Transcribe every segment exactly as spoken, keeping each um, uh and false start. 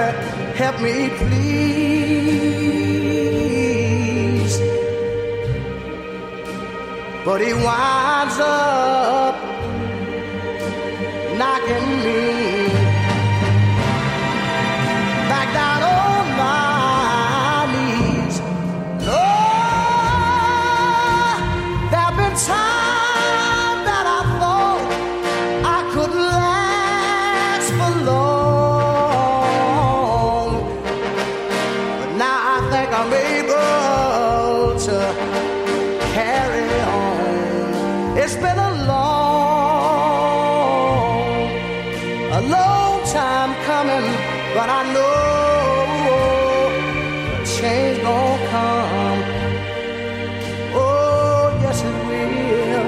help me please. But he winds up knocking me back down on my knees. Lord, there've been times that I thought I couldn't last for long, but now I think I'm able to carry on. It's been a long, a long time coming, but I know change gon' come. Oh, yes it will.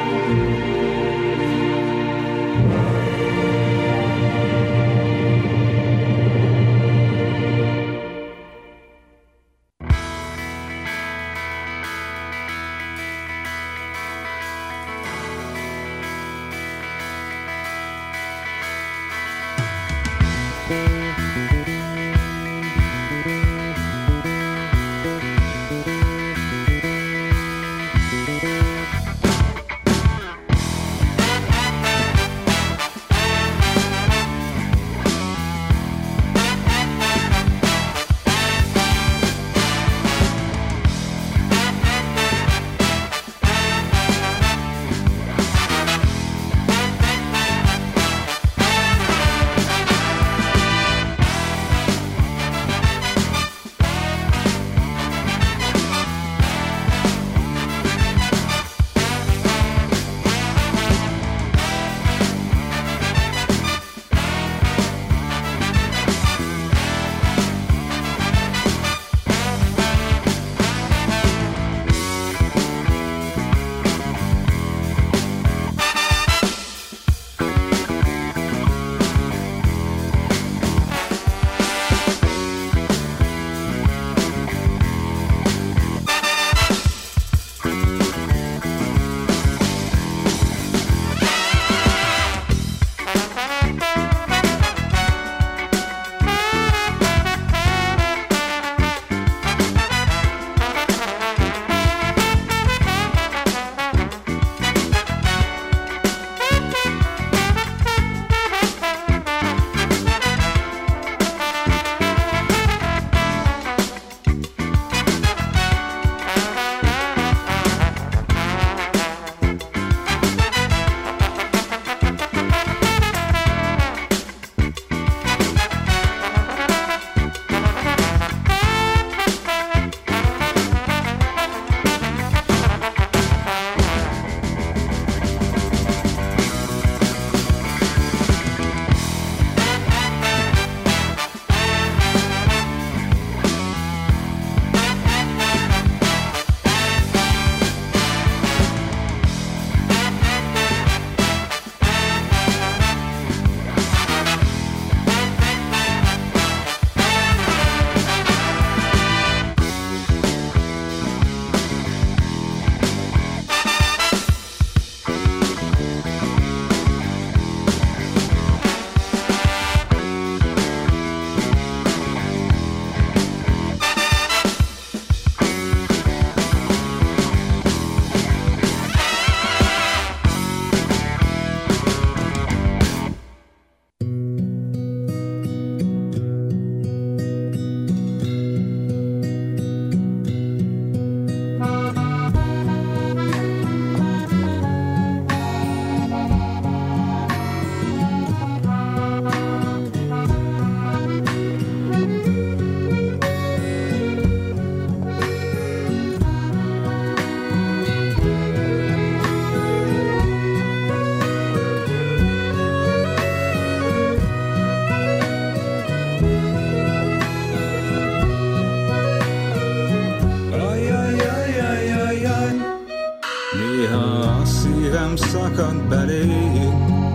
szakad belé,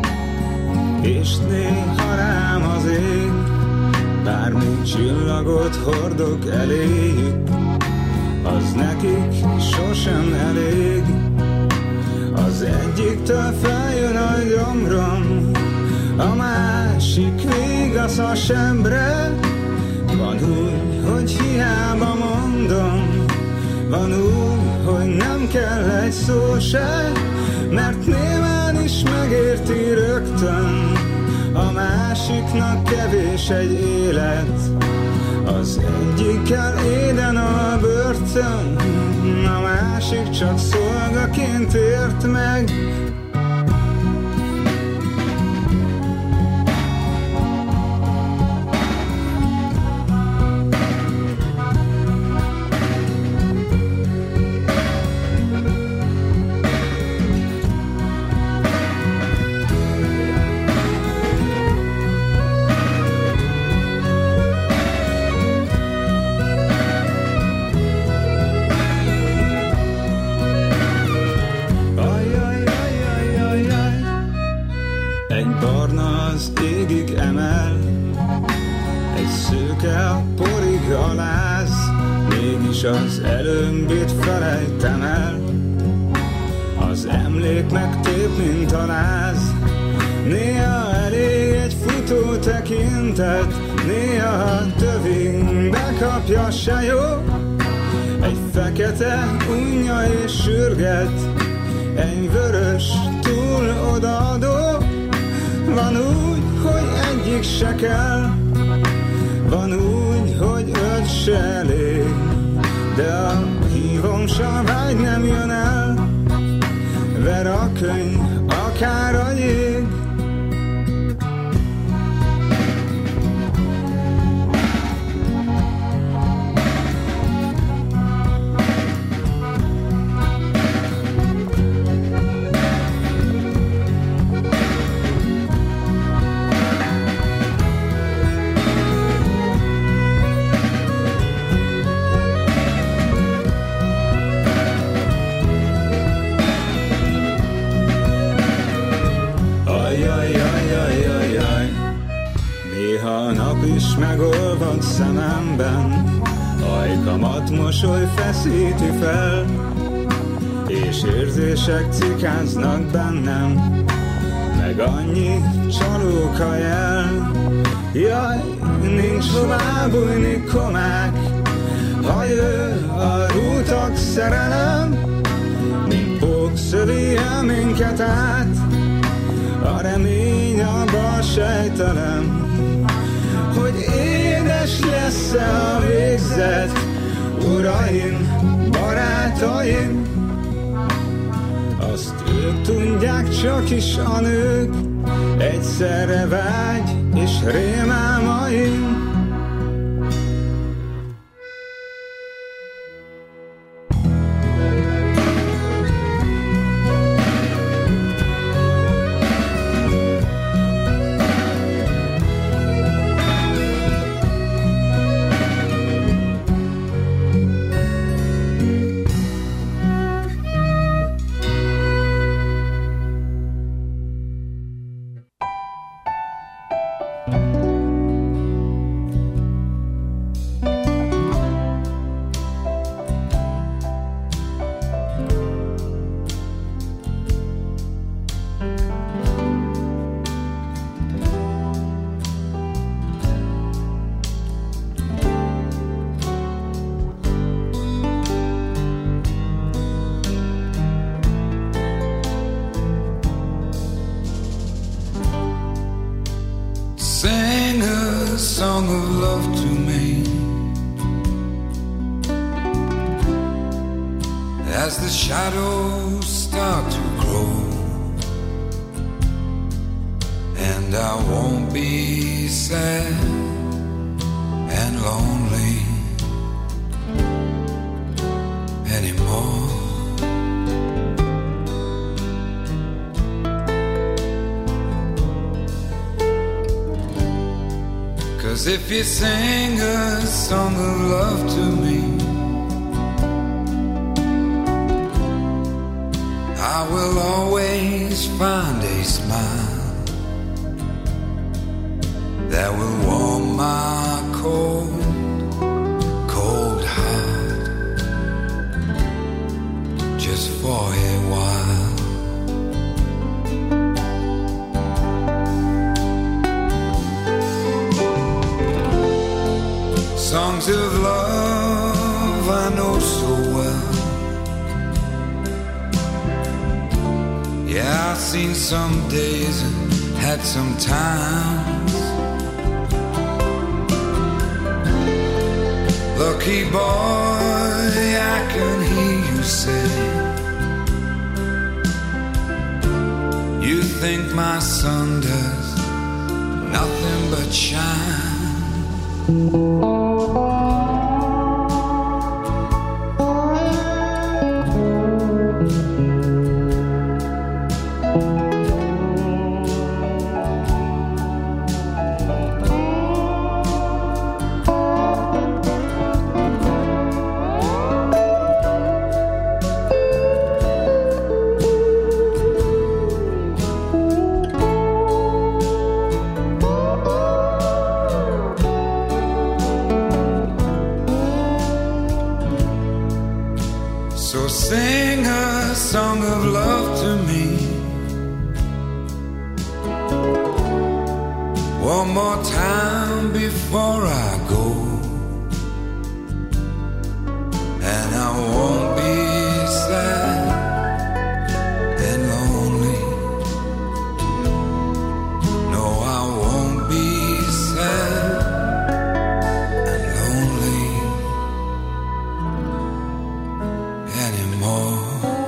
és néha rám az ég, bármi csillagot hordok elég, az nekik sosem elég. Az egyiktől feljön a gyomrom, a másik vigasz a sembre. Van úgy, hogy hiába mondom, van úgy, hogy nem kell egy szó se, mert némán is megérti rögtön, a másiknak kevés egy élet. Az egyikkel éden a börtön, a másik csak szolgaként ért meg. Az előmbét felejtem el, az emlék megtép, mint a láz. Néha elég egy futó tekintet, néha tövig bekapja se jó. Egy fekete unja és sürget, egy vörös túl odaadó. Van úgy, hogy egyik se kell, van úgy, hogy öt se elég, de a hívom s a vágy nem jön el, ver a könyv, akár a jég. Megolvad szememben, ajkamat mosoly feszíti fel, és érzések cikáznak bennem, meg annyi csalóka jel. Jaj, nincs hová bújni komák, ha jön a rútak szerelem, mint pók szövi el minket át, a remény abba sejtelem, hogy édes lesz-e a végzet. Uraim, barátaim, azt ők tudják, csak is a nők, egyszerre vágy és rémálmaim. Song of love to me, as the shadows start to grow, and I won't be sad and lonely anymore. 'Cause if you sing a song of love to me, I will always find a smile that will warm my cold, cold heart just for a while. songs of love I know so well. Yeah, I've seen some days and had some times. Lucky boy, I can hear you say, you think my sun does nothing but shine. Sing a song of love to me one more time before I go, and I won't be sad and lonely. No, I won't be sad and lonely anymore.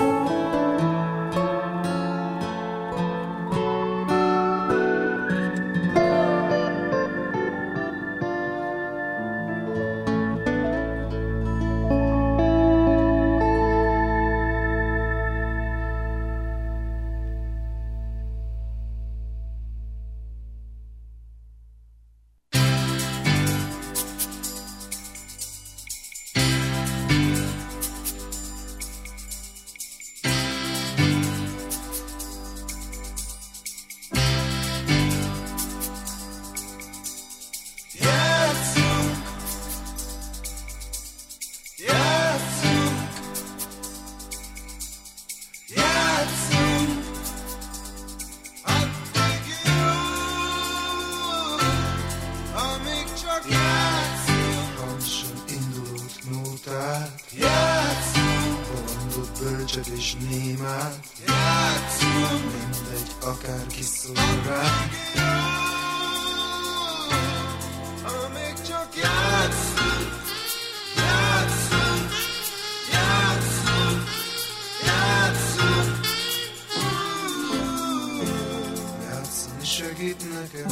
És némát játszunk, mindegy, akárki szól rá. Amíg csak játszunk, játszunk, játszunk, játszunk. Játszani segít nekem,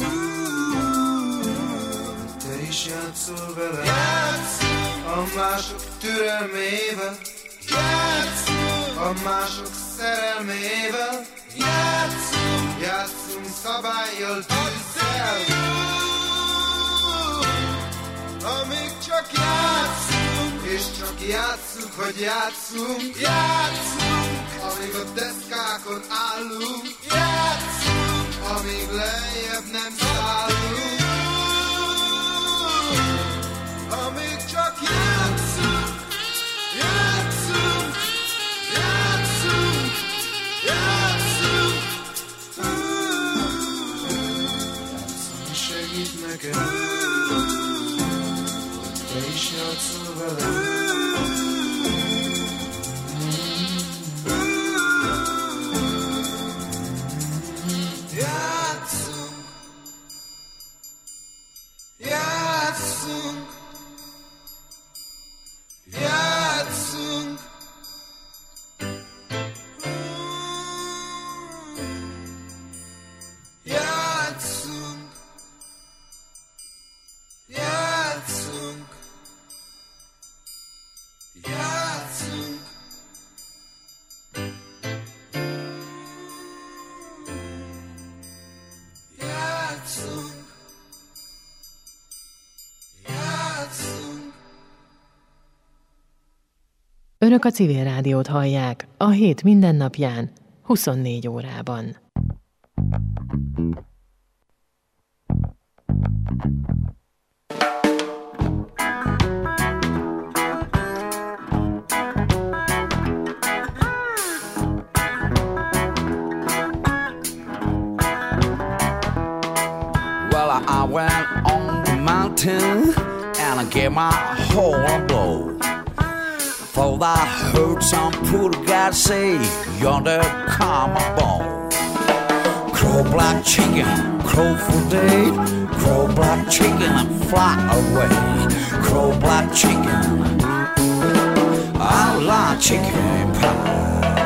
te is játszol vele. Játszunk a mások türelmével, játszunk a mások szerelmével, játszunk, játszunk szabállyal, tűzzel. Amíg csak játszunk, és csak játszunk, hogy játszunk, játszunk. Amíg a deszkákon állunk, játszunk. Amíg lejjebb nem szállunk, amíg csak játszunk, játszunk. Játszunk, játszunk, játszani segít nekem, te is játszol velem. Játszunk, játszunk, játszunk. Játszunk, játszunk, játszunk. Játszunk, játszunk. Önök a Civil Rádiót hallják a hét mindennapján, huszonnégy órában. Well, I went on the mountain and I get my horn a blow. Thought I heard some poor guy say, yonder come a bone. Crow black chicken, crow for day. Crow black chicken and fly away. Crow black chicken, I like chicken pie.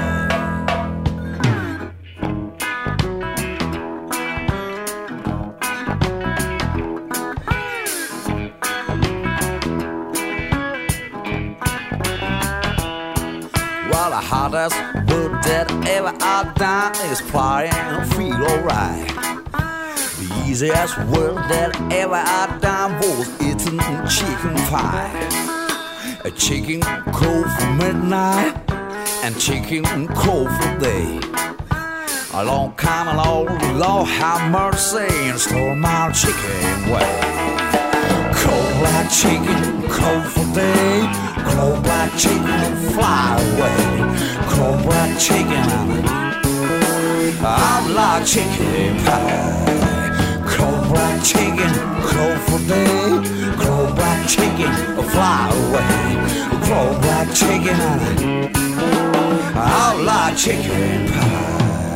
Well, the hottest word that ever I've done is fly and feel alright. The easiest word that ever I've done was eating chicken pie. A chicken cold for midnight and chicken cold for day. A long time along, Lord have mercy and store my chicken way. Cold black chicken, cold for day. Cold black chicken, fly away. Cold black chicken, I like chicken pie. Cold black chicken, cold for day. Cold black chicken, fly away. Cold black chicken, I like chicken pie.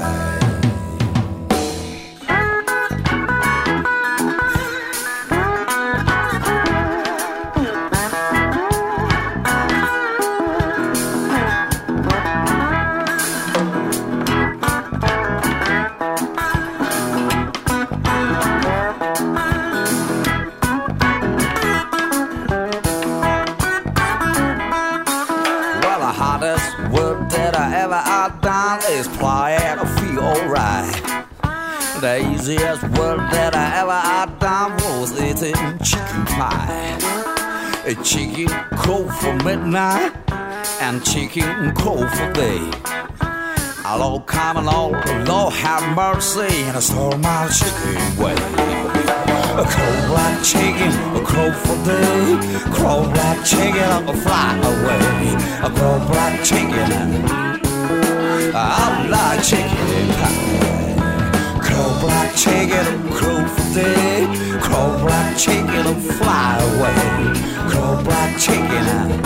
The easiest word that I ever had done was eating chicken pie. A chicken cold for midnight and chicken cold for day. A Lord come along, Lord have mercy, and I stole my chicken way. A cold black chicken, a cold for day. Cold black chicken, a fly away. A cold black chicken, I like chicken pie. Cold black chicken, crow for day. Cold black chicken, fly away. Cold black chicken,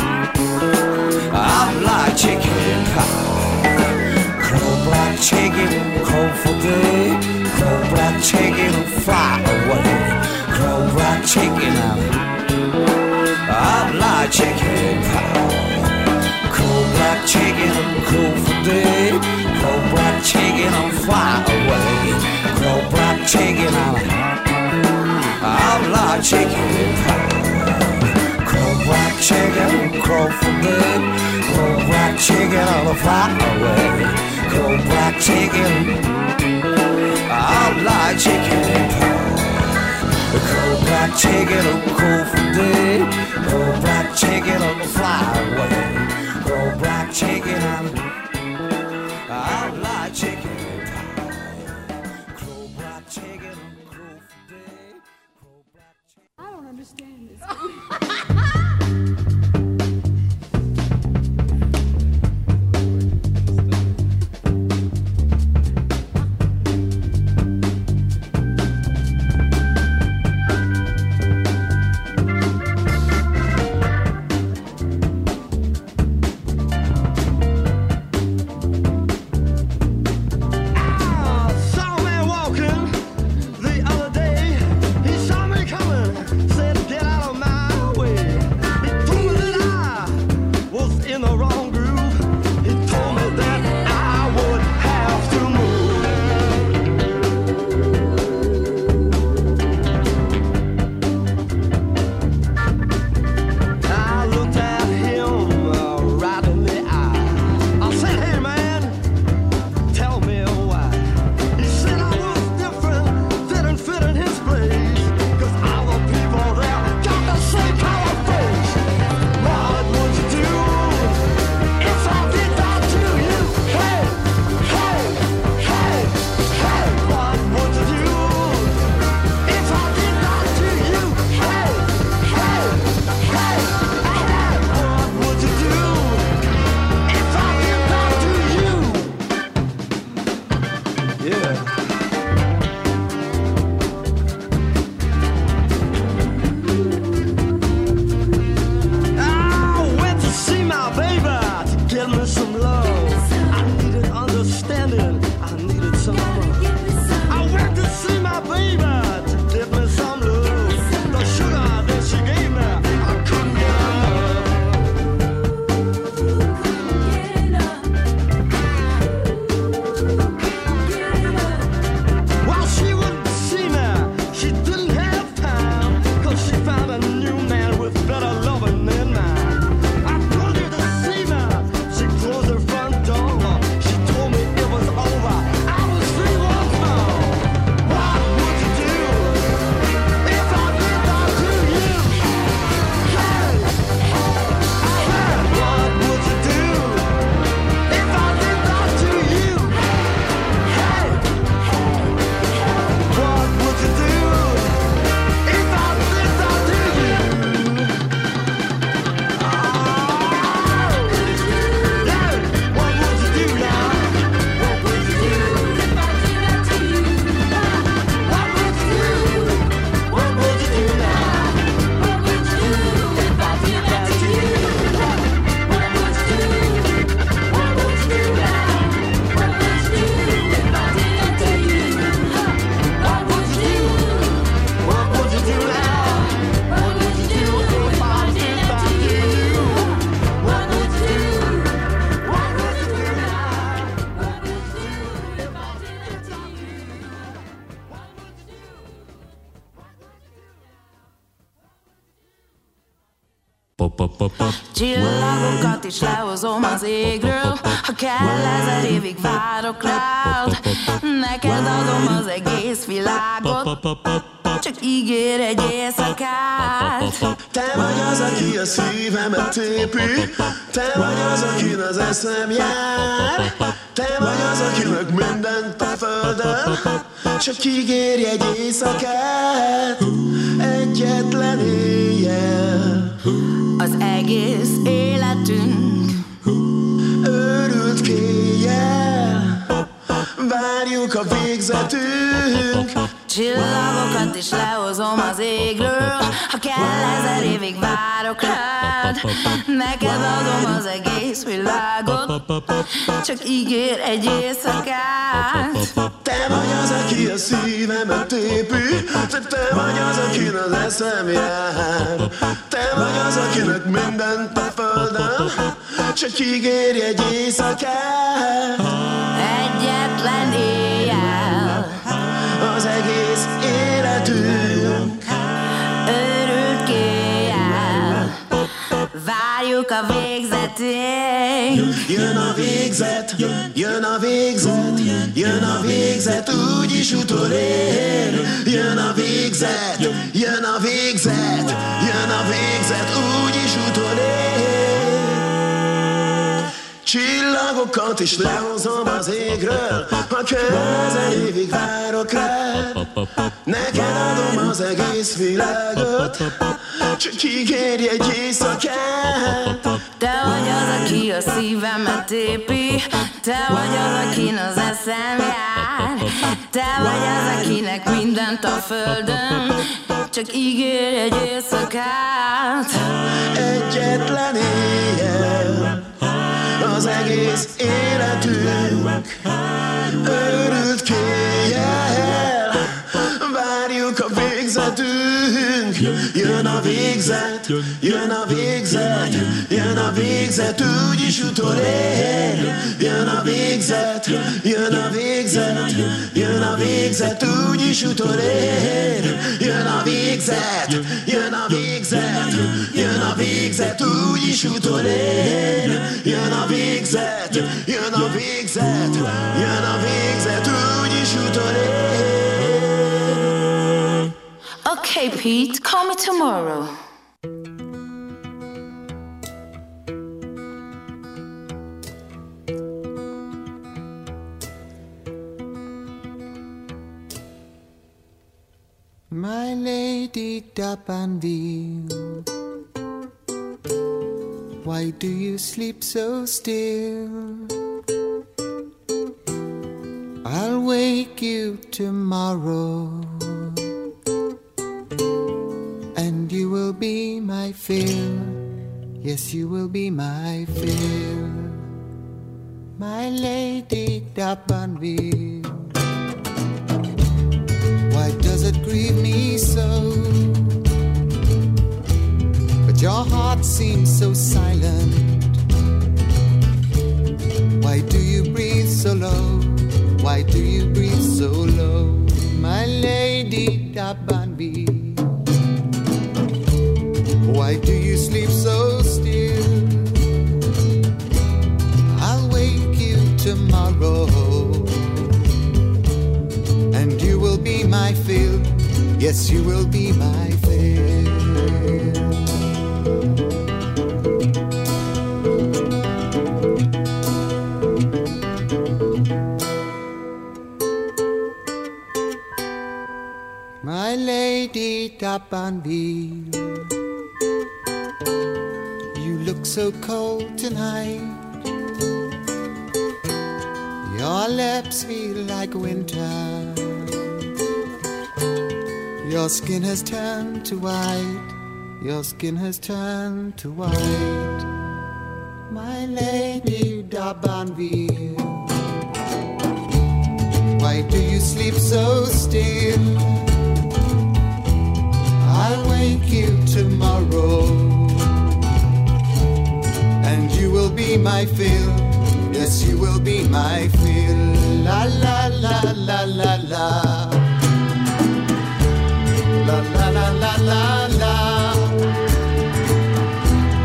I like chicken pie. Cold black chicken, crow for day. Cold black chicken, fly away. Cold black chicken, I like chicken pie. Cold black chicken, crow for day. Cold black chicken, fly away. Cold black chicken, I like chicken pie. Cold black chicken, crow for day. Cold black chicken, I'll fly away. Cold black chicken, I like chicken pie. Cold black chicken, crow for day. Cold black chicken, I'll fly away. Cold black chicken, I like chicken pie. I don't understand this. Csillagokat is lehozom az égről, ha kell ezer évig várok rád. Neked adom az egész világot, csak ígér egy éjszakát. Te vagy az, aki a szívemet tépi, te vagy az, akin az eszem jár. Te vagy az, akinek mindent a földön, csak ígérj egy éjszakát, egyetlen éjjel. Az egész életünk őrült kéjjel, várjuk a végzetünk. Csillagokat is lehozom az égről, ha kell ezer évig várok rád. Neked adom az egész világot, csak ígér egy éjszakát. Te vagy az, aki a szívemet tépi, te, te vagy az, akin az eszem jár. Te vagy az, akinek mindent a földön, csak ígérj egy éjszakát, egyetlen éjjel. Az egész életünk őrült kéjjel, várjuk a végzetünk. Jön a végzet, jön a végzet, jön a végzet, úgyis utolér. Jön a végzet, jön a végzet, jön a végzet, úgyis utolér. Csillagokat is lehozom az égről, ha kell ezer évig várok rád. Neked adom az egész világot, csak ígérj egy éjszakát. Te vagy az, aki a szívemet tépi, te vagy az, akin az eszem jár. Te vagy az, akinek mindent a földön, csak ígérj egy éjszakát, egyetlen éjjel. Az egész életünk őrült kéjjel, várjuk a végzetünk. Jön a végzet, jön a végzet, jön a végzet, úgyis utolér. Jön a végzet, jön a végzet, jön a végzet, úgyis utolér. Jön a végzet, jön a végzet, jön a végzet, úgyis utolér. Jön a végzet, jön a végzet, jön a végzet, úgyis utolér. Okay, Pete, call me tomorrow. My lady D'Abanville, why do you sleep so still? I'll wake you tomorrow, and you will be my fill. Yes, you will be my fill. My lady D'Abanville, why does it grieve me so? But your heart seems so silent. Why do you breathe so low? Why do you breathe so low? My lady D'Abanville, why do you sleep so still? I'll wake you tomorrow, and you will be my fill. Yes, you will be my fill. My lady D'Abanville, you look so cold tonight. Your lips feel like winter. Your skin has turned to white. Your skin has turned to white. My lady D'Abanville, why do you sleep so still? I'll wake you tomorrow, and you will be my fill. Yes, you will be my fill. La la la la la la. La la la la la la.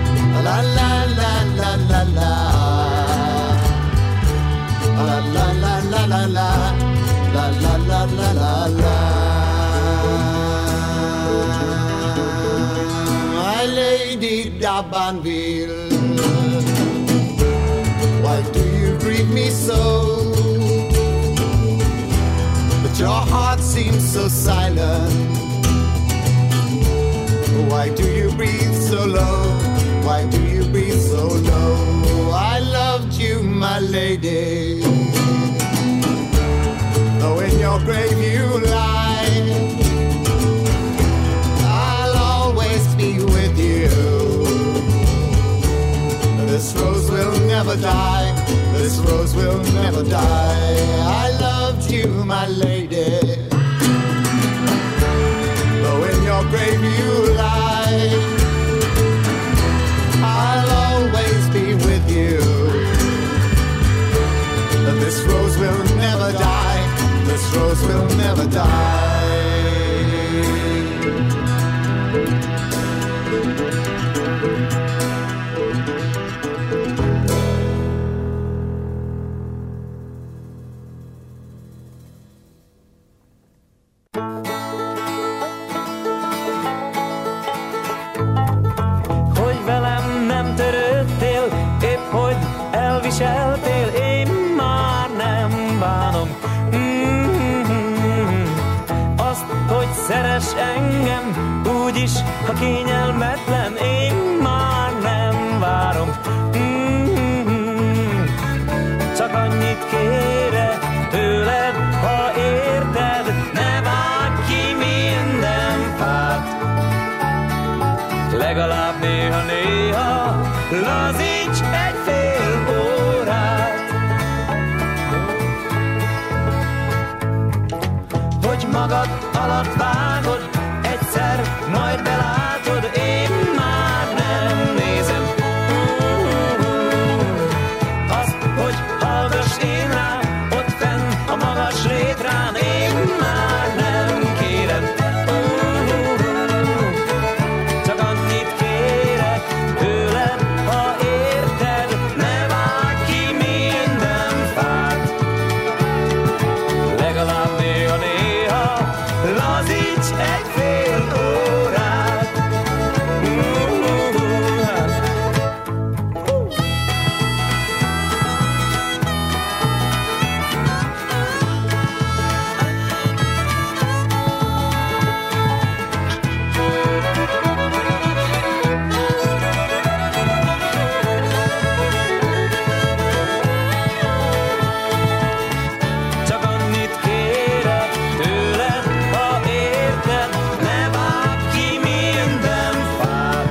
lady D'Urbanville. Why do you greet me so? But your heart seems so silent. Why do you breathe so low? Why do you breathe so low? I loved you, my lady. Though in your grave you lie, I'll always be with you. This rose will never die. This rose will never die. I loved you, my lady. Though in your grave you lie, I'll always be with you. This rose will never die. This rose will never die. Hogy velem nem törődtél, épp hogy elviseltél, én már nem bánom. Mm-hmm. Azt, hogy szeress engem, úgyis, ha kényelmetlen, én már nem várom. Mm-hmm. Csak annyit kérek tőled, ha érted, ne vágj ki minden fát. Legalább néha-néha lazíts egy fél órát. Hogy magad alatt vágod